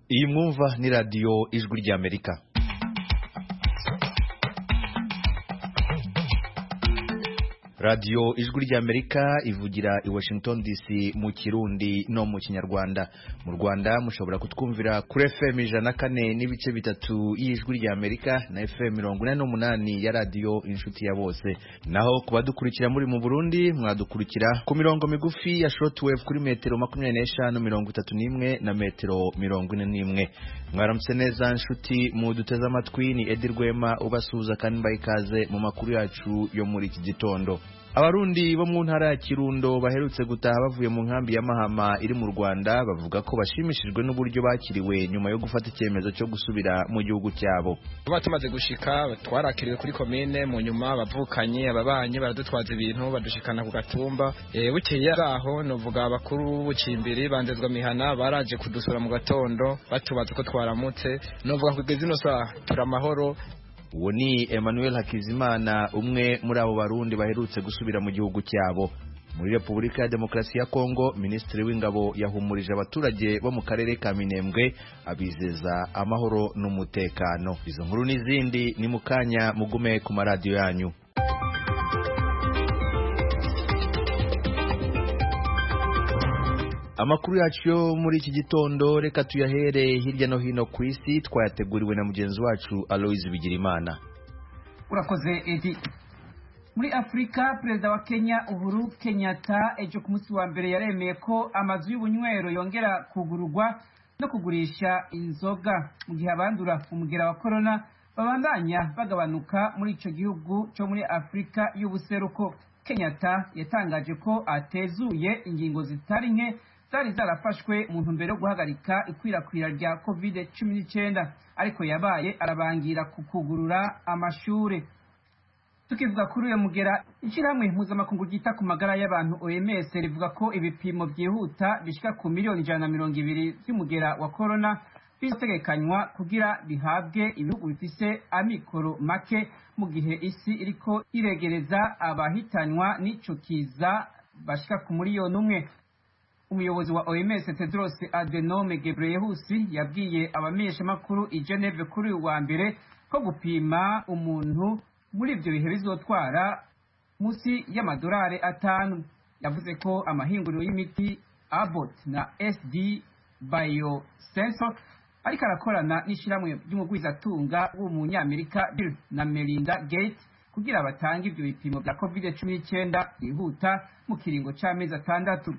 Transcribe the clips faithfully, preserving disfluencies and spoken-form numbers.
Iyi mwumva ni radio Ijwi ry'Amerika. Radio Ijwi ry'Amerika ivugira i Washington D C mu Kirundi no mu Kinyarwanda. Mu Rwanda mushobora kutwumvira kuri F M ijana na kane n'ibice bitatu y'Ijwi ry'Amerika na F M mirongo ine n'umunani ya radio Inshuti ya Bose. Naho kubadukurikira muri mu Burundi mwadukurikira ku mirongo migufi ya shortwave kuri metero makumyabiri n'eshanu mirongo itatu n'imwe na metero mirongo ine n'imwe. Mwaramutse neza nshuti mu duteze amatwi, ni Edi Rwema ubasuhuza kandi mbayikaze mu makuru yacu yo muri iki gitondo. Abarundi bo mu ntara ya Kirundo baherutse gutaha bavuye mu nkambi ya Mahama iri mu Rwanda bavuga ko bashimishijwe n'uburyo bakiriwe nyuma yo gufata icyemezo cyo gusubira mu gihugu cyabo. Tuba tumaze gushika twarakiriwe kuri komine, mu nyuma bavukanye ababanye baradutwaza ibintu badushikana ku gatumba. E, bukeye aho novuga abakuru b'ubucimbiri bandezwa mihana baraje kudusura mu gatondo batubaza ko twaramutse. Novuga kugeza ino saha turamahoro. Uwo ni Emmanuel Hakizimana, umwe muri abo barundi baherutse gusubira mu gihugu cyabo. Muri Repubulika ya Demokarasi ya Kongo, Minisitiri w'Ingabo yahumurije abaturage bo mu karere ka Minembwe abizeza amahoro n'umutekano. Izo nkuru n'izindi ni mukanya, mugume ku maradiyo yanyu. Amakuru yacu muri iki gitondo reka tuyahere hirya no hino ku isi, twayateguriwe na mugenzi wacu Aloise Bigirimana. Urakoze Edi. Muri Afrika, Perezida wa Kenya Uhuru Kenyatta ejo ku munsi wa mbere yaremeye ko amazu y'ubunywero yongera kugururwa no kugurisha inzoga mu gihe abandura umugera wa corona babandanya bagabanuka muri ico gihugu cyo muri Afrika y'ubuseruko. Kenyatta yatangaje ko atezuye ingingo zitari nke zari zarafashwe mu ntumbero yo guhagarika ikwirakwira rya covid cumi n'icyenda, ariko yabaye arabangira kukugurura amashure. Tukivuga kuri uyo mugera, ishyirahamwe mpuzamakungu ryita ku magara y'abantu O M S rivuga ko ibipimo byihuta bishika ku miliyoni ijana na mirongo ibiri by'umugera wa corona bitegekanywa kugira bihabwe ibihugu bifise amikoro make mu gihe isi iriko iregereza abahitanywa n'ico kiza bashika ku miliyoni umwe. Umuyobozi wa O M S Tedros Adhanom Ghebreyesus yabwiye abamenyesha makuru i Geneve kuri wa mbere ko gupima umuntu muri ivyo bihe bizotwara musi y'amadolari atanu. Yavuze ko amahinguriro y'imiti Abbott na S D Biosensor ariko arakorana n'ishiramwe ry'umugwizatunga w'umunyamerika Bill na Melinda Gates kugira batange ivyo bipimo bya covid cumi n'icyenda yihuta mu kiringo c'amezi atandatu.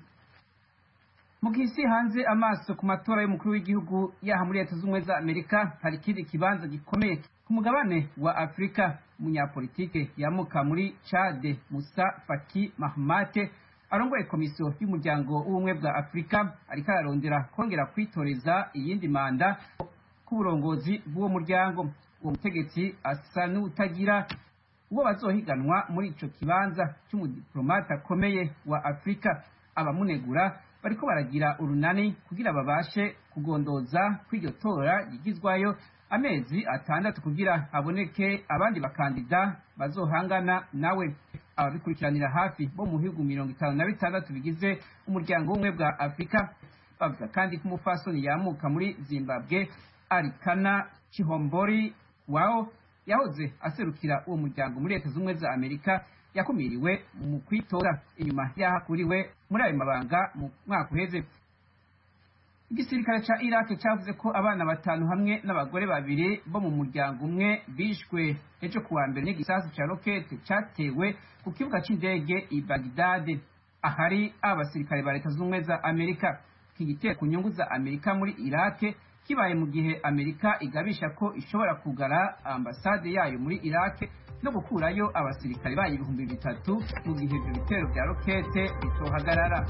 Mu gisi hanze amaso ku matora y'umukuru w'igihugu yaha muri Leta Zunze za Amerika, hari kindi kibanza gikomeye ku mugabane wa Afrika. Umunyapolitike yamuka muri Chad Musa Faki Mahamat arongoye komisiyo y'umuryango w'ubumwe bwa Afrika ariko ararondera kongera kwitoreza iyindi manda ku burongozi bw'uwo muryango. Uwo mutegetsi asa n'utagira uwo bazohiganwa muri ico kibanza cy'umudiplomate akomeye wa Afrika. Abamunegura bariko baragira urunani kugira babashe kugondoza kw'iryo tora yigizwayo amezi atandatu kugira haboneke abandi bakandida bazohangana nawe. Ababikurikiranira hafi bo mu bihugu mirongo itanu na bitandatu bigize umuryango w'ubumwe bwa Afrika bavuga kandi ko umufasoni yamuka muri Zimbabwe Arikana Chihombori wao yahoze aserukira uwo muryango muri Leta Zunze za Amerika yakumiriwe mu kwitora inyuma yahakuriwe muri ayo mabanga mu mwaka uheze. Igisirikare ca Iraq cyavuze ko abana batanu hamwe n'abagore babiri bo mu muryango umwe bishwe ejo kuwa mbere n'igisasu ca rokete cyatewe ku kibuga c'indege i Baghdad, ahari abasirikare ba Leta Zunze za Amerika. Iki gitero ku nyungu za Amerika muri Iraq kibaye mu gihe Amerika igabisha ko ishobora kugara ambasade yayo muri Iraq no gukurayo abasirikare bayo ibihumbi bitatu mu gihe ibyo bitero bya rokete bitohagarara.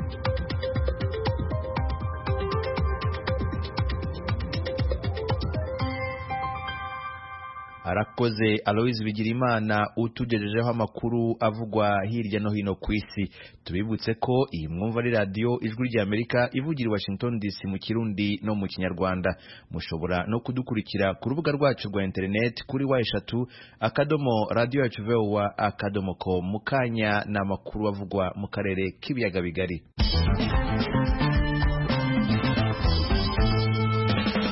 Arakoze Aloise Bigirimana utugejejeho amakuru avugwa hirya no hino ku isi. Tubibutse ko iyi mwumva ari radio Ijwi ry'Amerika ivugira i Washington D C mu Kirundi no mu Kinyarwanda. Mushobora no kudukurikira ku rubuga rwacu rwa internet kuri wa eshatu akadomo radio yacu voa akadomo com. Mukanya na makuru avugwa mu karere k'ibiyaga bigari.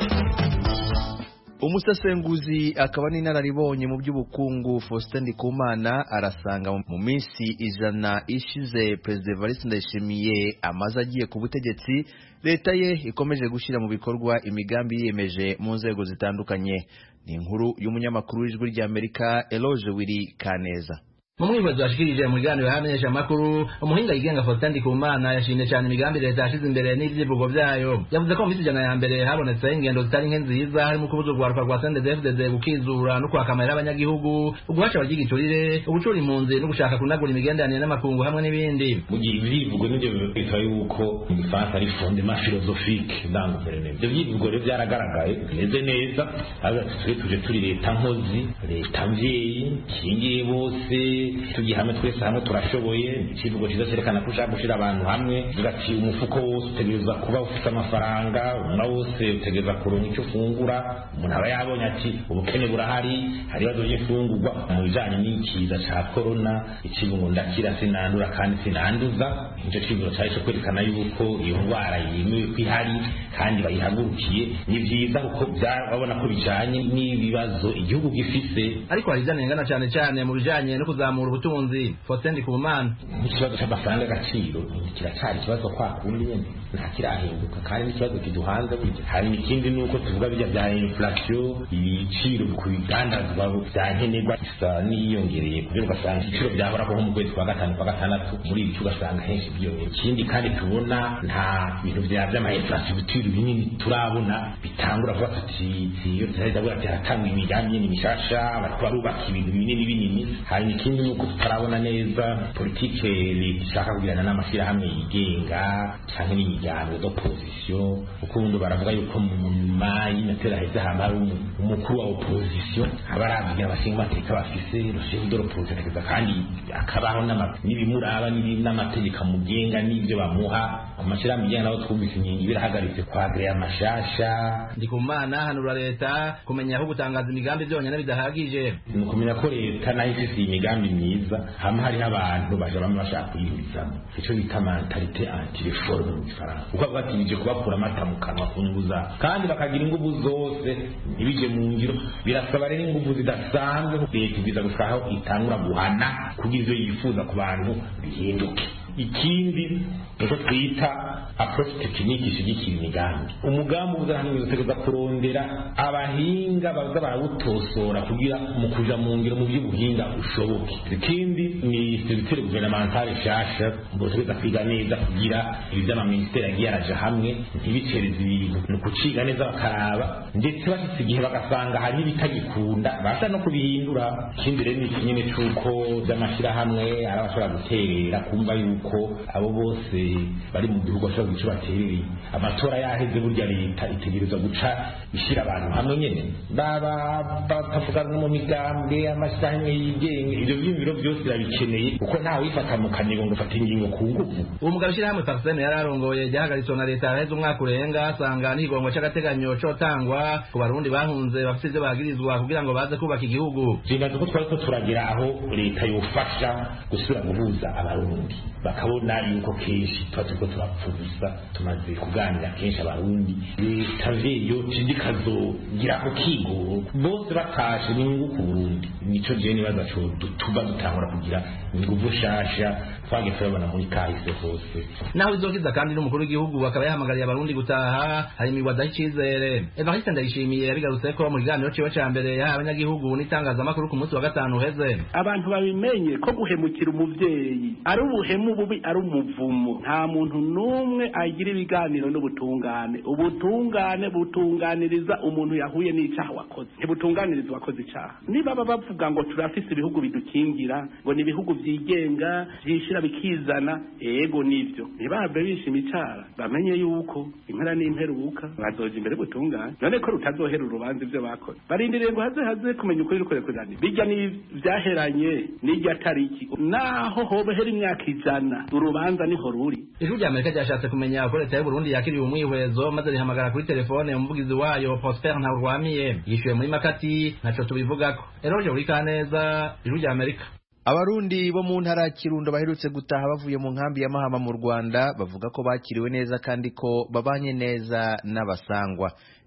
umusesenguzi akaba n'inararibonye mu by'ubukungu Faustin Ndikumana arasanga mu minsi ijana ishize Perezida Evariste Ndayishimiye amaze agiye ku butegetsi leta ye ikomeje gushyira mu bikorwa imigambi yiyemeje mu nzego zitandukanye. Ni inkuru y'umunyamakuru w'Ijwi ry'Amerika Eloge Wiri Kaneza. mu mwibazo washikirije mu biganiro hamenyesha amakuru umuhinga yigenga Faustin Ndikumana yashimye cyane imigambi leta yashize imbere n'ivyivugo vyayo. Yavuze ko mu minsi ijana ya mbere habonetse ingendo zitari nke nziza harimo kubuza urwaruka rwa C N D D F D D gukizura no kwakamarira abanyagihugu, uguhaca abagigiturire, ugucura impunzi no gushaka kunagura imigenderanire n'amakungu hamwe n'ibindi. Mu gihe ivyivugo n'ivyo bita yuko mu Gifaransa ari fondement philosophique dans le gouvernement. Ivyo vyivugo rero vyaragaragaye bimeze neza, twe tuje turi leta nkozi, leta mvyeyi, kingiye bose tugiye hamwe twese hamwe turashoboye. Ikivugo cyiza cyerekana ko ushaka gushira abantu hamwe, ugati umufuko wose utegereza kuba ufite amafaranga, umwe wose utegereza kuronka icyo fungura. Umuntu aba yabonye ati ubukene burahari, hari ibibazo by'ifungurwa. Mu bijanye n'ikiza ca corona, ikivugo ndakira sinandura kandi sinanduza, icyo kivugo cyari cyo kwerekana yuko iyo ndwara yemewe kwihari kandi bayihagurukiye. Ni byiza kuko byabona ko bijanye n'ibibazo igihugu gifise, ariko hari zanengana cyane cyane mu bijanye no kuzamura ubutunzi. Faustin Ndikumana ikibazo cy'amafaranga agaciro kiracyari ikibazo kwa kundi nyene nta kirahinduka, kandi n'ikibazo kiduhanze burya. Hari ikindi nuko tuvuga bijya bya inflation, ibiciro ku bigandazwa byankenerwa isa n'iyongereye kubera ugasanga ibiciro byahora ko mu kwezi kwa gatanu kwa gatandatu muri ibi ugasanga henshi byiyongera. Ikindi kandi tubona nta bintu bya by'amaheflation ibiciro binini turabona bitangura kuba tuti iyo tuzajya bwa byaratanga imigambi n'imishasha barubaka ibintu binini binini. Hari ikindi nuko tutarabona neza politike leta ishaka kugirana n'amashyirahamwe yigenga cyangwa n'imiryango d'opposition, kuko ubundi baravuga yuko mu nyuma y'inatera heza haba hari umukuru wa opposition abaravugira abashinga amateka bafise rushinga d'opposition, kandi akabaho n'ibimuraba n'amategeko amugenga n'ibyo bamuha ku mashyirahamwe yigenga. Nabo twumvise inkingi birahagaritse kwagrea amashasha. Ndikumana hanura leta kumenya aho gutangaza imigambi byonyine bidahagije, ni ukumenya ko leta nayo ifise imigambi myiza, hamwe hariho abantu baje bamwe bashaka kuyihurizamo, icyo bita mentalite anti-reforme mu Gifaransa, kuko batinije kubakura amata mu kanwa ku nyungu zabo kandi bakagira ingufu zose ntibije mu ngiro. Birasaba rero ingufu zidasanzwe leta ibiza gushakaho itangura guhana kugira ivyo yifuza ku bantu bihinduke. Ikindi nuko twita approach technique ishigikira imigambi. Umugambi uzahanwe utegeza kurondera abahinga baza barawutosora kugira mu kuja mu ngiro mu by'ubuhinga ushoboke. Ikindi ni structure gouvernementale shasha mbotegeza kwiga neza kugira ibi by'amaministeri agiye araja hamwe ntibicereze ibintu, no kuciga neza bakaraba ndetse bafite igihe bagasanga hari ibitagikunda basa no kubihindura. Ikindi rero ni ikinyene cy'uko by'amashyirahamwe arabashobora guterera kumva yuko abo bose bari mu gihugu bashobora guca baterereye. Amatora yaheze burya leta itegereza guca ishyira abantu hamwe nyene baba batavuga mu migambi amashyirahamwe yigenga. Ibyo byumviro byose birabikeneye kuko ntawe wifata mu kanigo ngo ufate ingingo ku ngufu. uwo mugabo ishyirahamwe Faustin yararongoye ryahagaritswe na leta yaraheze umwaka urenga, asanga n'ikigongo cy'agateganyo cotangwa ku barundi bahunze bafite ivyo bagirizwa kugira ngo baze kubaka igihugu. Jingaze ko twari ko turagira aho leta yofasha gusubira guhuza abarundi, bakabona yuko kenshi tuba turiko turapfuza. Tumaze kuganira kenshi abarundi leta veyo cindikazogira ko kigo bose batashe n'ingufu ku Burundi. Nico je nibaza co tuba dutangura kugira ingufu shasha twage turabona muri kahise hose. Naho izokiza kandi n'umukuru w'igihugu akaba yahamagariye abarundi gutaha hari imigwada y'icizere. Evariste Ndayishimiye yabigarutse ko mu kiganiro ciwe ca mbere yahawe abanyagihugu n'itangazamakuru ku munsi wa gatanu uheze. Abantu babimenye ko guhemukira umuvyeyi ari ubuhemu bubi, ari umuvumo. Nta muntu numwe agira ibiganiro n'ubutungane. Ubutungane butunganiriza umuntu yahuye n'icaha wakoze, ntibutunganiriza wakoze icaha. Niba baba bavuga ngo turafise ibihugu bidukingira, ngo ni ibihugu vyigenga vyishira bikizana, ego nivyo nibabe bishima icara bamenye yuko impera n'imperuka bazoja imbere gutungana. None ko rutazohera urubanza ivyo bakoze, barindiriye ngo haze haze kumenya ukuri rukore kuzana bijya ni vyaheranye n'ijya tariki, naho hobehera imyaka ijana urubanza niho ruri. Ijwi ry'Amerika ryashatse kumenya ko leta y'u Burundi yakiriye umwihwezo maze rihamagara kuri telefone umuvugizi wayo Prosper Ntawurwamiye yishuye muri Makati naco tubivugako. Eroje uri kaneza, Ijwi ry'Amerika. Abarundi bo mu ntara ya Kirundo baherutse gutaha bavuye mu nkambi ya Mahama mu Rwanda bavuga ko bakiriwe neza kandi ko babanye neza n'abasangwa.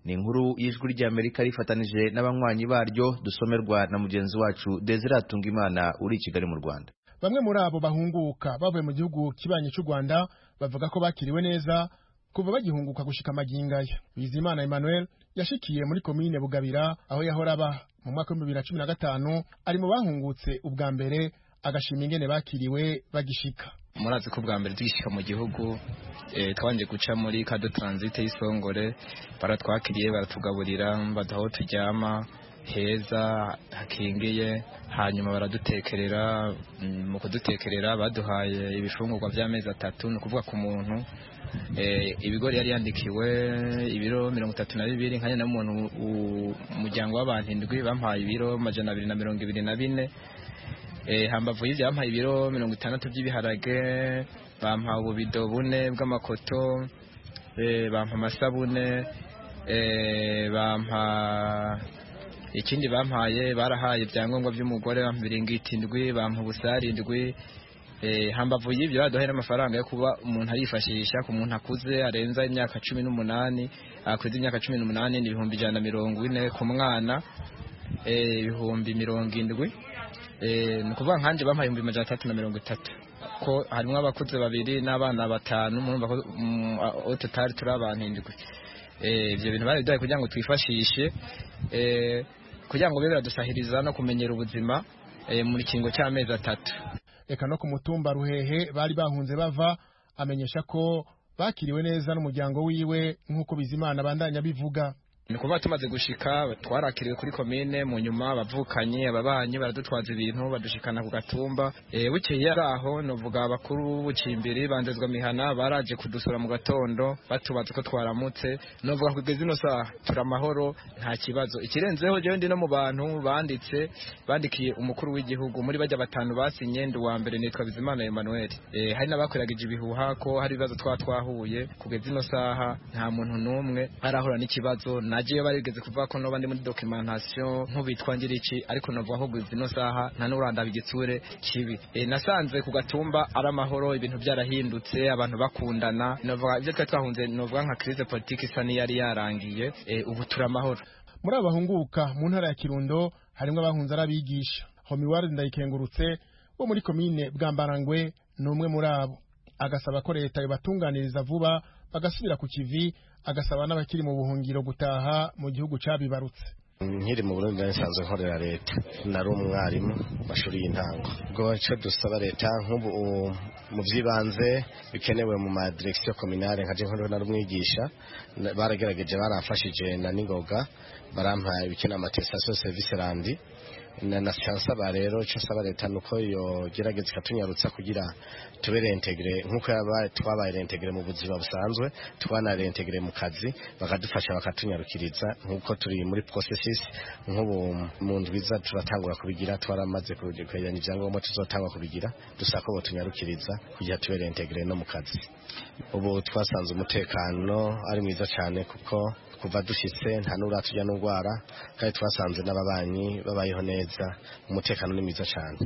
ni inkuru y'ijwi ry'Amerika rifatanije n'abanywanyi baryo dusomerwa na mugenzi wacu Desire Atungimana uri i Kigali mu Rwanda. Bamwe muri abo bahunguka bavuye mu gihugu kibanye cy'u Rwanda bavuga ko bakiriwe neza kuva bagihunguka gushika amagingaya. Bizimana Emmanuel yashikiye muri komine Bugabira aho yahora aba mu mwaka wa bibiri na cumi na gatanu, ari mu bahungutse ubwa mbere, agashima ingene bakiriwe bagishika. Murazi ko ubwa mbere tugishika mu gihugu eh, twanje guca muri Kado Transit y'Isongore, baratwakiriye baratugaburira, badaho turyama heza hakingiye, hanyuma baradutekerera. Mu kudutekerera baduhaye ibifungurwa by'amezi atatu, no kuvuga ku muntu eh ibigori yari yandikiwe ibiro mirongo itatu na bibiri, nkanye na muntu umuryango w'abantu indwi bampaye ibiro majana abiri na mirongo ibiri na bine. Eh hambavu y'ivyo bampaye ibiro mirongo itandatu by'ibiharage, bampaye ububido bune bw'amakoto, eh bampa amasabune, eh bampa ikindi bampaye barahaye ibyangombwa by'umugore, bampa biringiti indwi, bampa ubusari indwi. Eh hambavu y'ivyo baduhaye n'amafaranga yo kuba umuntu arifashisha ku muntu akuze arenza imyaka cumi n'umunani, akuze imyaka cumi n'umunani ni ibihumbi ijana na mirongo ine, ku mwana eh ibihumbi mirongo indwi. Eh nukuvuga nkanje bampaye ibihumbi majana atatu na mirongo itatu, ko harimo abakuze babiri n'abana batanu, murumva ko au total turi abantu indwi. Eh ivyo bintu bari duhaye kugira ngo twifashishe eh kugira ngo bibera dusahiriza no kumenyera ubuzima eh muri kingo cy'amezi atatu. Eka no ku mutumba Ruhehe bari bahunze bava, amenyesha ko bakiriwe neza n'umuryango wiwe nk'uko Bizimana bandanya bivuga. Ni kuva tumaze gushika twarakiriwe kuri komine, mu nyuma abavukanye ababanyi baradutwaza ibintu badushikana ku gatumba. Eh bukeye araho novuga abakuru bucimbiri bandezwa mihana baraje kudusura mu gatondo batubaza ko twaramutse, novuga kugeza ino saha turamahoro nta kibazo. Ikirenzeho je ndi no mu bantu banditse bandikiye umukuru w'igihugu muri bajya batanu basinye, ndi wa mbere nitwa Bizimana Emmanuel. Eh hari nabakoragije ibihuha ko hari ibibazo twa twahuye, kugeza ino saha nta muntu numwe arahura n'ikibazo. Naje barigeze kuvuga ko no bandi muri documentation nk'ubitwa ngirici, ariko novuga ko guzino saha nta n'uranda bigitsure kibi. E, nasanze ku gatumba ari amahoro, ibintu byarahindutse, abantu bakundana. Novuga ibyo twa twahunze novuga nka crise politique isa ni yari yarangiye, e, ubu turamahoro. Muri abahunguka mu ntara ya Kirundo harimo abahunze arabigisha. Homiward Ndayikengurutse wo muri komine Bwambarangwe numwe muri abo, agasaba ko leta ibatunganiriza vuba bagasubira ku kivi, agasaba n'abakiri mu buhungiro gutaha mu gihugu cabibarutse. Nkiri mu Burundi nsanzwe nkorera leta, nari umwarimu mashuri y'intango. Ubwo cyo dusaba leta nk'ubu mu vyibanze bikenewe mu ma direction communale, nkaje nkorera nari umwigisha, baragerageje baramfashije na ningoga, barampa ibikena attestation service randi na nasiyansa ba rero cyo saba leta nuko yo gerageza ikatunyarutsa kugira tube reintegre nkuko yaba twabaye reintegre mu buzima busanzwe, twana reintegre mu kazi, bakadufasha bakatunyarukiriza nkuko turi muri processes. Nk'ubu mu ndwiza turatangura kubigira, twaramaze kujyana ivyangombwa tuzotangwa kubigira, dusako botunyarukiriza kugira tube reintegre no mu kazi. Ubu twasanze umutekano ari mwiza cyane kuko kuva dushitse nta nuratujya n'ugwara, kandi twasanze n'ababanyi babayeho neza, umutekano ni mwiza cyane.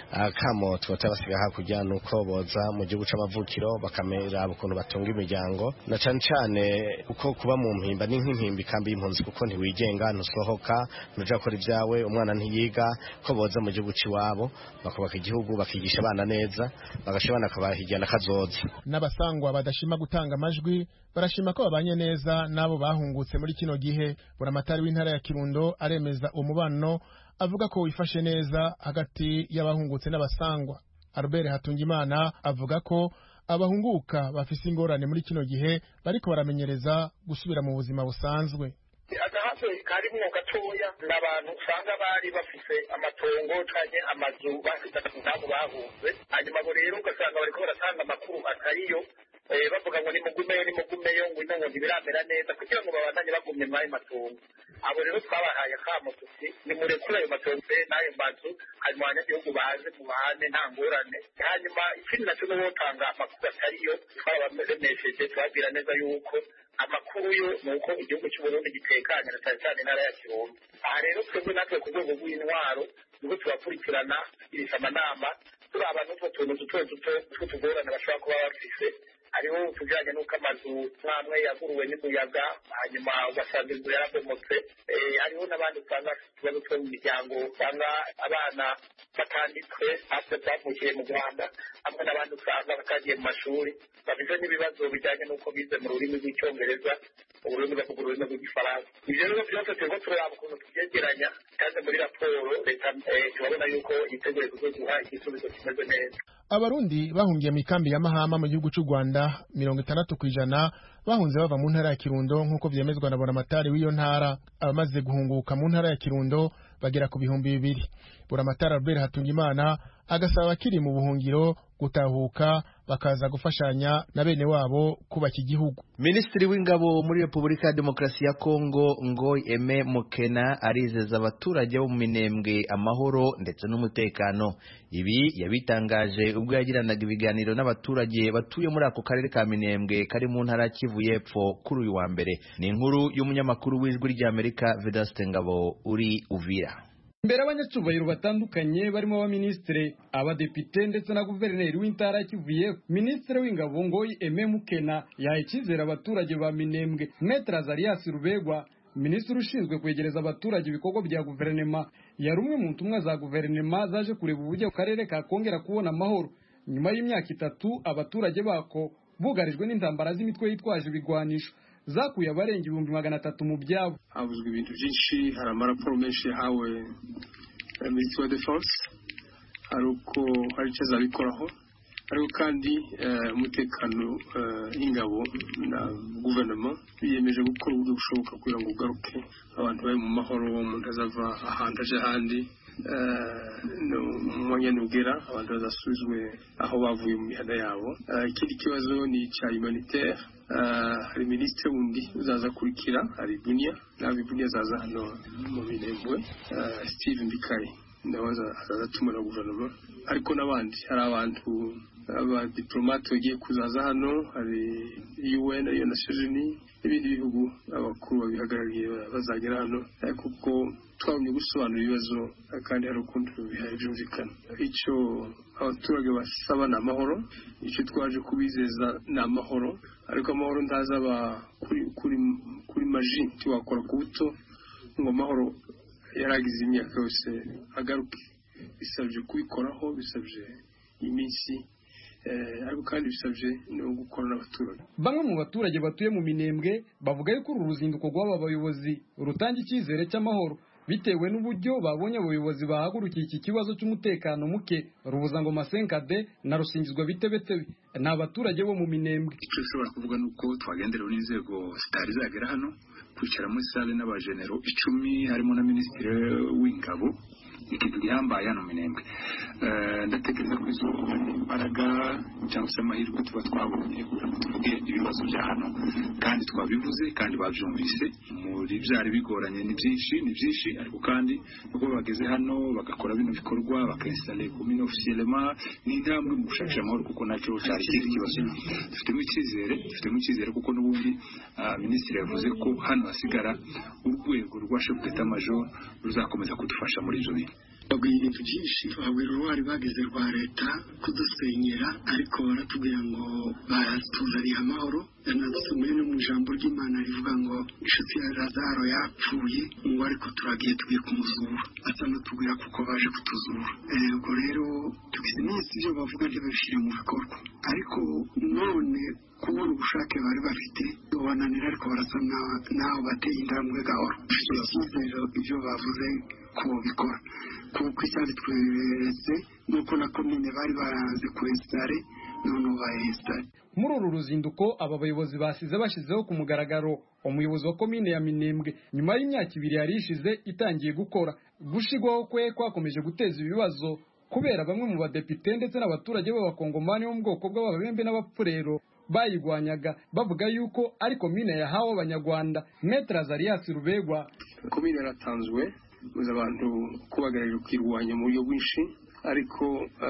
Akamo twota basiga hakurya nuko boza mu gihugu c'amavukiro bakamera ukuntu batunga imiryango, na cyane cyane uko kuba mu mpimba ni nk'impimbi kambi y'impunzi, kuko ntiwigenga ntusohoka nuja gukora ibyawe, umwana ntiyiga, ko boza mu gihugu ciwabo bakubaka igihugu bakigisha abana neza, bagashobana kabahijyana kazoza. N'abasangwa badashima gutanga amajwi barashima ko babanye neza nabo bahungutse muri kino gihe. Buramatari w'intara ya Kirundo aremeza umubano, avuga ko wifashe neza hagati y'abahungutse n'abasangwa. Albert Hatungimana avuga ko abahunguka bafise ingorane muri kino gihe bariko baramenyereza gusubira mu buzima busanzwe. Agahato karimwo gatoya n'abantu usanga bari bafise amatongo canke amazu bafite nabo bahunze, hanyuma bo rero ugasanga bariko baratanga amakuru atariyo, eh bavuga ngo ni mugumeyo ni mugumeyo ngo inongo ntibiramera neza kugira ngo babandanye bagumye muri matongo. Abo rero twabahaye akamo tuti ni murekure ayo matongo n'ayo mazu, hanyuma abanyagihugu baze mu bahane nta ngorane. Hanyuma ikindi naco no botanga amakuru atariyo, twabamesheje twabwira neza yuko amakuru yo nuko igihugu cy'u Burundi gitekanye na cyane cyane intara ya Kirundo. Aha rero twebwe natwe ku rwego rw'intwaro nuko turakurikirana irisha amanama turaba n'utwo tuntu duto duto two tugorana bashobora kuba bafise, hariho utujanye n'uko amazu mwamwe yaguruwe n'umuyaga hanyuma ugasanga inzu yarabomotse hariho n'abandi usanga ikibazo cyo mu miryango usanga abana batanditswe hafi bavukiye mu Rwanda hamwe n'abandi usanga batagiye mu mashuri bafite n'ibibazo bijyanye n'uko bize mu rurimi rw'icyongereza ururimi bavuga ururimi rw'igifaransa ivyo rero byose turiko turaba ukuntu tuvyegeranya kandi muri raporo leta turabona yuko yiteguye kuzoduha igisubizo kimeze neza. Abarundi bahungiye mu ikambi ya Mahama mu gihugu cy'u Rwanda mirongo itandatu kw'ijana bahunze bava mu ntara ya Kirundo nk'uko vyemezwa na Buramatari w'iyo ntara. Abamaze guhunguka mu ntara ya Kirundo bagera ku bihumbi bibiri. Buramatari Albert Hatungimana agasaba abakiri mu buhungiro gutahuka bakaza gufashanya na bene wabo kubaka igihugu. Minisitiri w'ingabo muri Repubulika ya Demokarasi ya Kongo Ngoy Aime Mukena arizeza abaturage bo mu Minembwe amahoro ndetse n'umutekano. Ibi yabitangaje ubwo yagiranaga ibiganiro n'abaturage batuye muri ako karere ka Minembwe kari mu ntara Kivu y'Epfo kuri uyu wa mbere. Ni inkuru y'umunyamakuru w'Ijwi ry'Amerika Vedaste Ngabo uri Uvira. Mbere abanyacubahiro batandukanye barimo abaministre abadepite ndetse na guverineri w'intara Kivu y'Epfo, Ministre w'ingabo Ngoy Aime Mukena yaha icyizere abaturage ba Minembwe. Maître Azarias Rubegwa, Ministre ushinzwe kwegereza abaturage ibikorwa bya guverinema, yari umwe mu ntumwa za guverinema zaje kureba uburyo akarere kakongera kubona amahoro nyuma y'imyaka itatu abaturage bako bugarijwe n'intambara z'imitwe yitwaje ibigwanisho zakuye abarenga ibihumbi magana atatu mu byabo. Havuzwe ibintu byinshi, hari amaraporo menshi yahawe Ministry wa Defense, hari uko hari icyo azabikoraho, ariko kandi umutekano y'ingabo na guverinoma biyemeje gukora uburyo bushoboka kugira ngo ugaruke abantu bari mu mahoro, umuntu azava ahandi aje ahandi mu mwanya ugera abantu bazasubizwe aho bavuye mu mihanda yabo. Ikindi kibazo ni icya humanitaire, hari minisitiri wundi uzaza kurikira, hari Bunia nabi Bunia azaza hano mu Minembwe, Steve Mbikayi nawe azaza tumura guverinoma, ariko n'abandi hari abantu abadiplomate bagiye kuzaza hano, hari U N iyo Nations Unies n'ibindi bihugu abakuru babihagarariye bazagera hano, kuko twabonye gusobanura ibibazo kandi hari ukuntu bihaye byumvikana. Icyo abaturage basaba ni amahoro, icyo twaje kubizeza ni amahoro, ariko amahoro ntazaba kuri kuri kuri maji tiwakora ku buto ngo amahoro yaragize imyaka yose agaruke. Bisabye kubikoraho, bisabye iminsi ariko kandi bisabye no gukora n'abaturage. Bamwe mu baturage batuye mu Minembwe bavuga yuko uru ruzinduko rw'aba bayobozi rutanga icyizere cy'amahoro bitewe n'uburyo babonye abayobozi bahagurukiye iki kibazo cy'umutekano muke rubuza ngo Masenkade na Rusingizwa bitebetebe n'abaturage bo mu Minembwe. Icyo ushobora kuvuga nuko twagenderewe n'inzego zitari zagera hano kwicara muri sale n'abajenero icumi harimo na minisitiri w'ingabo, ikintu gihambaye hano Minembwe. Ndatekereza ko izo imbaraga cyangwa se amahirwe tuba twabonye kugira ngo tuvuge ibibazo bya hano, kandi twabivuze kandi babyumvise. Muri byari bigoranye ni byinshi ni byinshi ariko kandi uko bageze hano bagakora bino bikorwa bakainstale commune officiellement ni intambwe mu gushakisha amahoro, kuko nacyo cyari kiri kibazo. Dufitemo icyizere dufitemo icyizere kuko n'ubundi minisitiri yavuze ko hano hasigara urwego rwa chef d'état major ruzakomeza kudufasha muri ibyo bintu. Babwiye ibintu byinshi, babwira uruhare bagize rwa leta kudusenyera, ariko baratubwira ngo baratuzaniye amahoro. Yanadusomeye no mu ijambo ry'Imana rivuga ngo inshuti ya Lazaro yapfuye ngo ariko turagiye tugiye kumuzura, atanatubwira kuko baje kutuzura. Ubwo rero tugize iminsi ibyo bavuga ntibabishyire mu bikorwa, ariko none kubona ubushake bari bafite bananira, ariko barasa naho bateye intambwe gahoro. Icyizere ibyo bavuze ko bikora, kuko isari tweretse nuko na komine bari baranze kwesitare none bayesitare. Muri uru ruzinduko aba bayobozi basize bashizeho ku mugaragaro umuyobozi wa komine ya Minembwe nyuma y'imyaka ibiri yari ishize itangiye gukora. Gushigwaho kwe kwakomeje guteza ibibazo kubera bamwe mu badepite ndetse n'abaturage b'abakongomani bo mu bwoko bw'ababembe n'abapfurero bayigwanyaga bavuga yuko ari komine yahawe abanyarwanda. Maître Azarias Rubegwa, komine yaratanzwe uza abantu kubagarira kwirwanya mu buryo bwinshi, ariko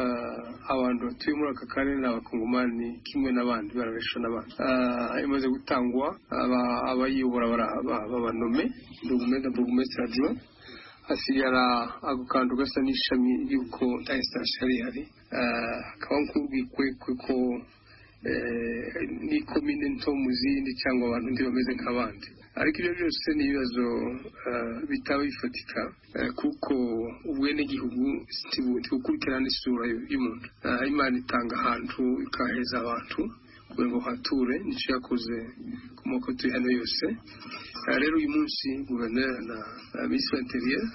abantu batuye muri aka karere n'abakongomani kimwe n'abandi bararesha n'abandi. Imaze gutangwa abayiyobora babanome Ndugumenda Burugumesitiri adjoint, hasigara ako kantu gasa n'ishami y'uko nta instance yari ihari, hakaba nk'urwikwe ko ni komine nto mu zindi cyangwa abantu ndi bameze nk'abandi ariko ibyo byose ni ibibazo bitaba bifatika kuko ubwenegihugu ntibukurikirana isura y'umuntu. Imana itanga ahantu ikaheza abantu kugira ngo hature nicyo yakoze ku moko turi hano yose. Rero uyu munsi guverineri na minisitiri w'interieur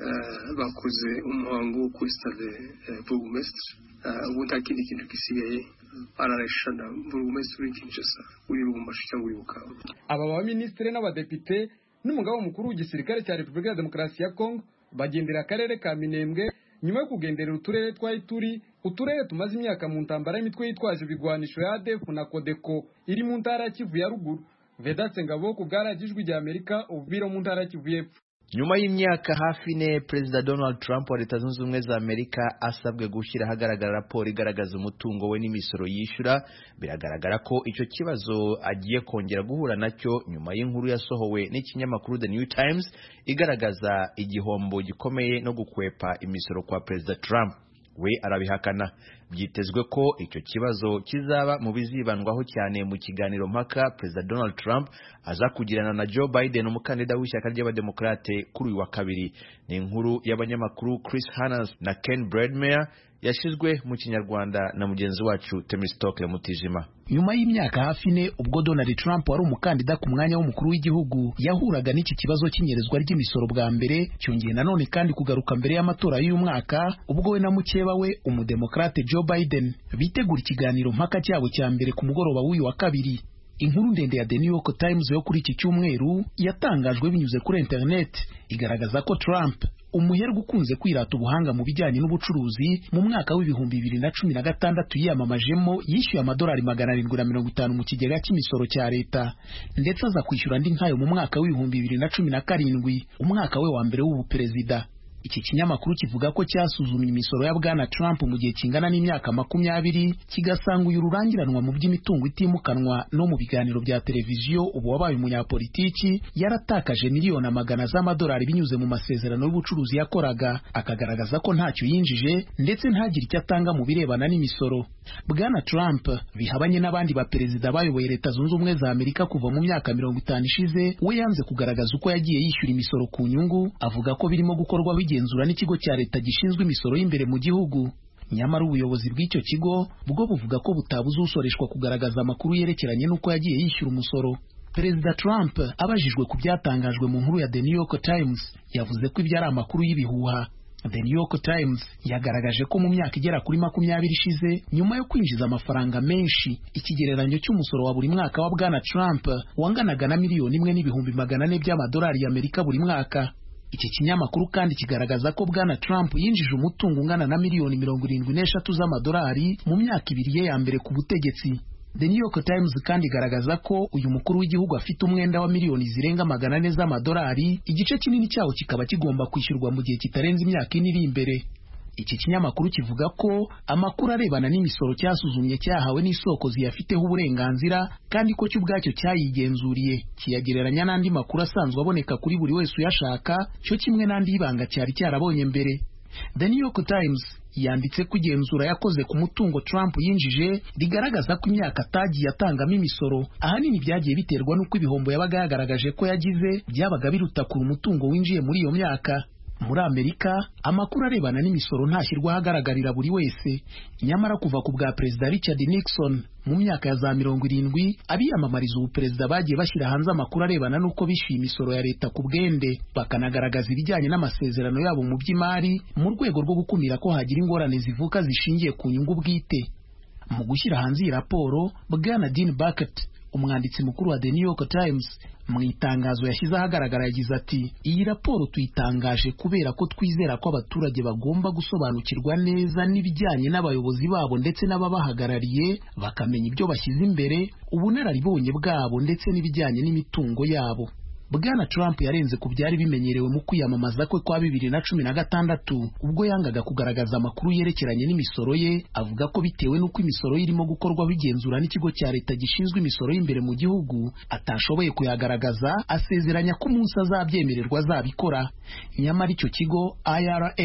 bakoze umuhango wo kwesitade burugumesitiri. Ubu nta kindi kintu gisigaye arareshana burugumesitiri uri Kinshasa uri Lubumbashi cyangwa uri Bukavu. Aba baminisitiri n'abadepite n'umugaba mukuru w'igisirikare cya Repubulika ya Demokarasi ya Kongo bagendera akarere ka Minembwe nyuma yo kugenderera uturere twa Ituri, uturere tumaze imyaka mu ntambara y'imitwe yitwaje ibigwanisho ya A D F na Codeco iri mu ntara ya Kivu ya ruguru. Vedaste Ngabo ku bwaragijwe rya Amerika ubiro mu ntara ya Kivu y'Epfo. Nyuma y'imyaka hafi ine Perezida Donald Trump wa Leta Zunze Ubumwe za Amerika asabwe gushyira ahagaragara raporo igaragaza umutungo we n'imisoro yishyura, biragaragara ko icyo kibazo agiye kongera guhura nacyo nyuma y'inkuru yasohowe n'ikinyamakuru The New Times igaragaza igihombo gikomeye no gukwepa imisoro kwa Perezida Trump. We arabihakana. Byitezwe ko icyo kibazo kizaba mu bizibandwaho cyane mu kiganiro mpaka Perezida Donald Trump aza kugirana na Joe Biden, umukandida w'ishyaka ry'abademokrate, kuri uyu wa kabiri. Ni inkuru y'abanyamakuru Chris Hannas na Ken Bredmeyer yashizwe mu Kinyarwanda na mugenzi wacu Temistokle Mutijima. Nyuma y'imyaka hafi ine ubwo Donald Trump wari umukandida ku mwanya w'umukuru w'igihugu yahuraga n'iki kibazo cy'inyerezwa ry'imisoro bwa mbere, cyongeye nanone kandi kugaruka mbere y'amatora y'uyu mwaka ubwo we na mukeba we umudemokrate Joe Biden bitegura ikiganiro mpaka cyabo cya mbere ku mugoroba w'uyu wa kabiri. Inkuru ndende ya The New York Times yo kuri iki cyumweru yatangajwe binyuze kuri internet igaragaza ko Trump, umuherwe ukunze kwirata ubuhanga mu bijyanye n'ubucuruzi, mu mwaka w'ibihumbi bibiri na cumi na gatandatu yiyamamajemo yishyuye amadolari magana arindwi na mirongo itanu mu kigega cy'imisoro cya leta, ndetse aza kwishyura andi nkayo mu mwaka w'ibihumbi bibiri na cumi na karindwi, umwaka we wa mbere w'ubuperezida. Iki kinyamakuru kivuga ko cyasuzumye imisoro ya Bwana Trump mu gihe kingana n'imyaka makumyabiri, kigasanga uyu rurangiranwa mu by'imitungo itimukanwa no mu biganiro bya televiziyo ubu wabaye umunyapolitiki yaratakaje miliyoni amagana z'amadolari binyuze mu masezerano y'ubucuruzi yakoraga, akagaragaza ko ntacyo yinjije ndetse ntagire icyo atanga mu birebana n'imisoro. Bwana Trump bihabanye n'abandi baperezida bayoboye Leta Zunze Ubumwe za Amerika kuva mu myaka mirongo itanu ishize, we yanze kugaragaza uko yagiye yishyura imisoro ku nyungu, avuga ko birimo gukorwa genzura n'ikigo cya leta gishinzwe imisoro y'imbere mu gihugu. Nyamara ubuyobozi bw'icyo kigo bwo buvuga ko butabuze usoreshwa kugaragaza amakuru yerekeranye n'uko yagiye yishyura umusoro. Perezida Trump abajijwe ku byatangajwe mu nkuru ya The New York Times yavuze ko ibyo ari amakuru y'ibihuha. The New York Times yagaragaje ko mu myaka igera kuri makumyabiri ishize, nyuma yo kwinjiza amafaranga menshi, ikigereranyo cy'umusoro wa buri mwaka wa Bwana Trump wanganaga na miliyoni imwe n'ibihumbi magana ane by'amadolari y'Amerika buri mwaka. Iki kinyamakuru kandi kigaragaza ko Bwana Trump yinjije umutungo ungana na miliyoni mirongo irindwi n'eshatu z'amadolari mu myaka ibiri ye ya mbere ku butegetsi. The New York Times kandi igaragaza ko uyu mukuru w'igihugu afite umwenda wa miliyoni zirenga magana ane z'amadolari, igice kinini cyawo kikaba kigomba kwishyurwa mu gihe kitarenze imyaka ine iri imbere. Iki kinyamakuru kivuga ko amakuru arebana n'imisoro cyasuzumye cyahawe n'isoko ziyafiteho uburenganzira, kandi ko cyo ubwacyo cyayigenzuriye kiyagereranya n'andi makuru asanzwe aboneka kuri buri wese uyashaka, cyo kimwe n'andi y'ibanga cyari cyarabonye mbere. The New York Times yanditse ko igenzura yakoze ku mutungo Trump yinjije rigaragaza ko imyaka atagiye atangamo imisoro ahanini byagiye biterwa n'uko ibihombo yabaga yagaragaje ko yagize byabaga biruta ku umutungo winjiye muri iyo myaka. Muri Amerika amakuru arebana n'imisoro ntashyirwa ahagaragarira buri wese, nyamara kuva ku bwa Perezida Richard Nixon mu myaka ya za mirongo irindwi abiyamamariza ubu perezida bagiye bashyira hanze amakuru arebana n'uko bishyuye imisoro ya leta ku bwende, bakanagaragaza ibijyanye n'amasezerano yabo mu by'imari mu rwego rwo gukumira ko hagira ingorane zivuka zishingiye ku nyungu bwite. Mu gushyira hanze iyi raporo, Bwana Dean Bucket, umwanditsi mukuru wa The New York Times, mu itangazo yashyize ahagaragara yagize ati, iyi raporo tuyitangaje kubera ko twizera ko abaturage bagomba gusobanukirwa neza n'ibijyanye n'abayobozi babo ndetse n'ababahagarariye, bakamenya ibyo bashyize imbere, ubunararibonye bwabo ndetse n'ibijyanye n'imitungo yabo. Bwana Trump yarenze ku byari bimenyerewe mu kwiyamamaza kwe kwa bibiri na cumi na gatandatu ubwo yangaga kugaragaza amakuru yerekeranye n'imisoro ye, avuga ko bitewe n'uko imisoro irimo gukorwa bigenzura n'ikigo cya leta gishinzwe imisoro y'imbere mu gihugu atashoboye kuyagaragaza, asezeranya ko umunsi azabyemererwa azabikora. Nyamara icyo kigo I R S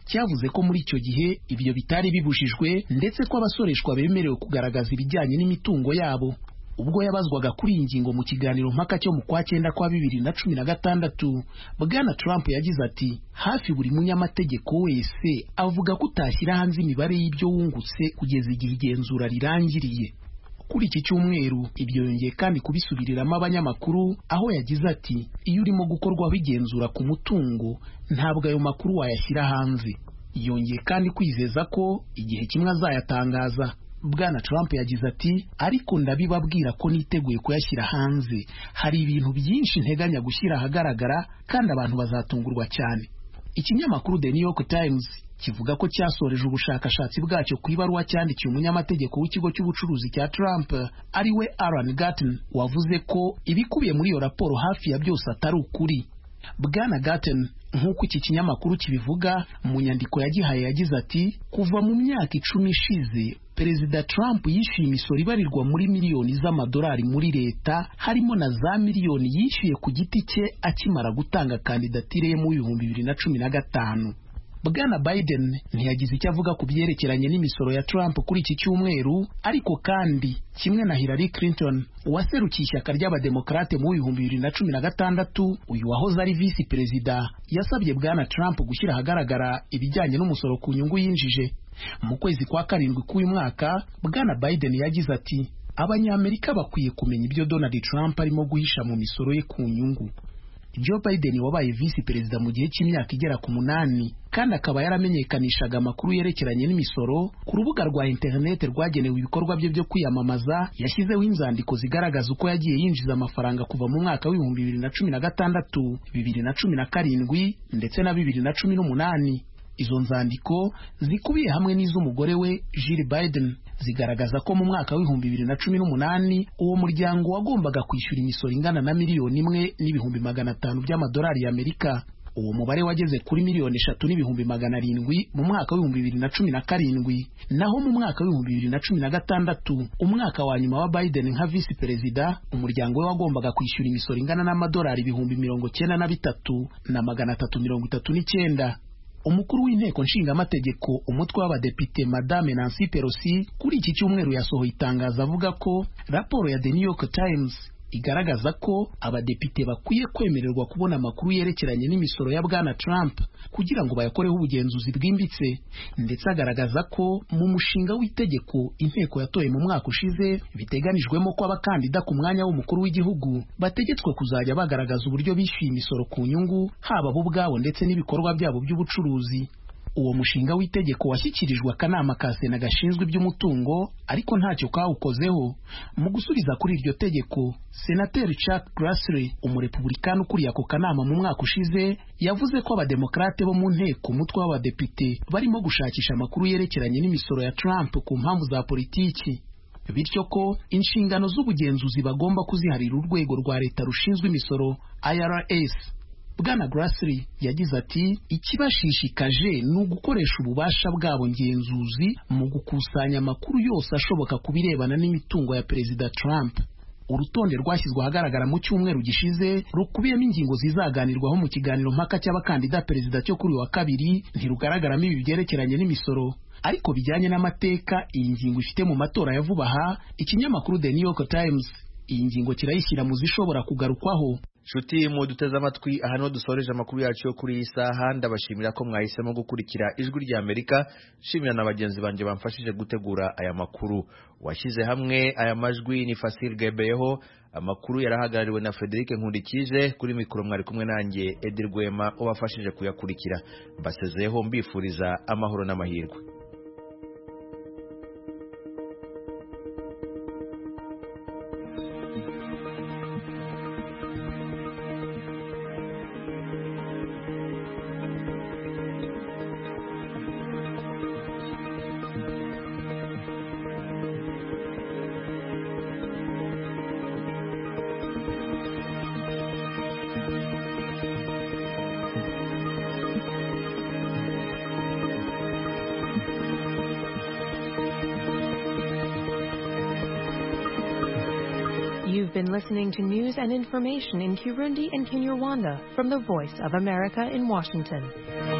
cyavuze ko muri icyo gihe ibyo bitari bibujijwe ndetse ko abasoreshwa bemerewe kugaragaza ibijyanye n'imitungo yabo. Ubwo yabazwaga kuri iyi ngingo mu kiganiro mpaka cyo mu kwa cyenda kwa bibiri na cumi na gatandatu, Bwana Trump yagize ati hafi buri munyamategeko wese avuga ko utashyira hanze imibare y'ibyo wungutse kugeza igihe igenzura rirangiriye. Kuri iki cyumweru ibyo yongeye kandi kubisubiriramo abanyamakuru, aho yagize ati iyo urimo gukorwaho igenzura ku mutungo ntabwo ayo makuru wayashyira hanze. Yongeye kandi kwizeza ko igihe kimwe azayatangaza. Bwana Trump yagize ati ariko ndabibabwira ko niteguye kuyashyira hanze, hari ibintu byinshi nteganya gushyira ahagaragara kandi abantu bazatungurwa cyane. Ikinyamakuru The New York Times kivuga ko cyasoreje ubushakashatsi bwacyo ku ibaruwa cyandikiye umunyamategeko w'ikigo cy'ubucuruzi cya Trump ari we Aaron Gatton, wavuze ko ibikubiye muri iyo raporo hafi ya byose atari ukuri. Bwana Gatton nk'uko iki kinyamakuru kibivuga mu nyandiko yagihaye yagize ati kuva mu myaka icumi ishize Perezida Trump yishyuye imisoro ibarirwa muri miliyoni z'amadolari muri leta, harimo na za miliyoni yishyuye ku giti cye akimara gutanga kandidatire ye mu bihumbi bibiri na cumi na gatanu. Bwana Biden ntiyagize icyo avuga ku byerekeranye n'imisoro ya Trump kuri iki cyumweru, ariko kandi kimwe na Hillary Clinton waserukiye ishyaka ry'abademokarate mu bihumbi bibiri na cumi na gatandatu, uyu wahoze ari visi perezida yasabye Bwana Trump gushyira ahagaragara ibijyanye n'umusoro ku nyungu yinjije. Mu kwezi kwa karindwi k'uyu mwaka, Bwana Biden yagize ati abanyamerika bakwiye kumenya ibyo Donald Trump arimo guhisha mu misoro ye ku nyungu. Joe Biden wabaye visi perezida mu gihe cy'imyaka igera ku munani kandi akaba yaramenyekanishaga amakuru yerekeranye n'imisoro ku rubuga rwa interineti rwagenewe ibikorwa bye byo kwiyamamaza, yashyizeho inzandiko zigaragaza uko yagiye yinjiza amafaranga kuva mu mwaka w'ibihumbi bibiri na cumi na gatandatu, bibiri na cumi na karindwi ndetse na bibiri na cumi n'umunani. Izo nzandiko zikubiye hamwe n'iz'umugore we Jill Biden zigaragaza ko mu mwaka w'ibihumbi bibiri na cumi n'umunani uwo muryango wagombaga kwishyura imisoro ingana na miliyoni imwe n'ibihumbi magana atanu by'amadolari y'Amerika. Uwo mubare wageze kuri miliyoni eshatu n'ibihumbi magana arindwi mu mwaka w'ibihumbi bibiri na cumi na karindwi. Naho mu mwaka w'ibihumbi bibiri na cumi na gatandatu, umwaka wa nyuma wa Biden nka visi perezida, umuryango we wagombaga kwishyura imisoro ingana n'amadolari ibihumbi mirongo cyenda na bitatu na magana atatu mirongo itatu n'icyenda. Umukuru w'inteko nshingamategeko umutwe w'abadepite Madame Nancy Pelosi kuri iki cyumweru yasohoye itangazo avuga ko raporo ya The New York Times igaragaza ko abadepite bakwiye kwemererwa kubona amakuru yerekeranye n'imisoro ya Bwana Trump kugira ngo bayakoreho ubugenzuzi bwimbitse, ndetse agaragaza ko mu mushinga w'itegeko inteko yatoye mu mwaka ushize biteganijwemo ko abakandida ku mwanya w'umukuru w'igihugu bategetswe kuzajya bagaragaza uburyo bishyuye imisoro ku nyungu, haba bo ubwabo ndetse n'ibikorwa byabo by'ubucuruzi. Uwo mushinga w'itegeko washyikirijwe akanama ka Sena gashinzwe iby'umutungo ariko ntacyo kawukozeho. Mu gusubiza kuri iryo tegeko, Senateri Chuck Grassley, umurepublikani ukuriye ako kanama mu mwaka ushize, yavuze ko abademokarate bo mu nteko umutwe w'abadepite barimo gushakisha amakuru yerekeranye n'imisoro ya Trump ku mpamvu za politiki, bityo ko inshingano z'ubugenzuzi bagomba kuziharira urwego rwa leta rushinzwe imisoro I R S. Bwana Grassley yagize ati ikibashishikaje ni ugukoresha ububasha bwabo ngenzuzi mu gukusanya amakuru yose ashoboka ku birebana n'imitungo ya Perezida Trump. Urutonde rwashyizwe ahagaragara mu cyumweru gishize rukubiyemo ingingo zizaganirwaho mu kiganiro mpaka cy'abakandida perezida cyo kuri wa kabiri ntirugaragaramo ibi byerekeranye n'imisoro, ariko bijyanye n'amateka iyi ngingo ifite mu matora ya vuba aha. Ikinyamakuru The New York Times iyi ngingo kirayishyira mu zishobora kugarukwaho. Shuti mu duteze amatwi, aha niho dusoreje amakuru yacu yo kuri iyi saha. Ndabashimira ko mwahisemo gukurikira Ijwi rya Amerika. Shimira na bagenzi banjye bamfashije gutegura aya makuru. Washyize hamwe aya majwi ni Fasil Gebeyeho. Amakuru yarahagarariwe na Frederic Nkundikije. Kuri mikoro mwari kumwe nanjye Edir Rwema ubafashije kuyakurikira. Mbasezeyeho mbifuriza amahoro n'amahirwe. You've been listening to news and information in Kirundi and Kinyarwanda from the Voice of America in Washington.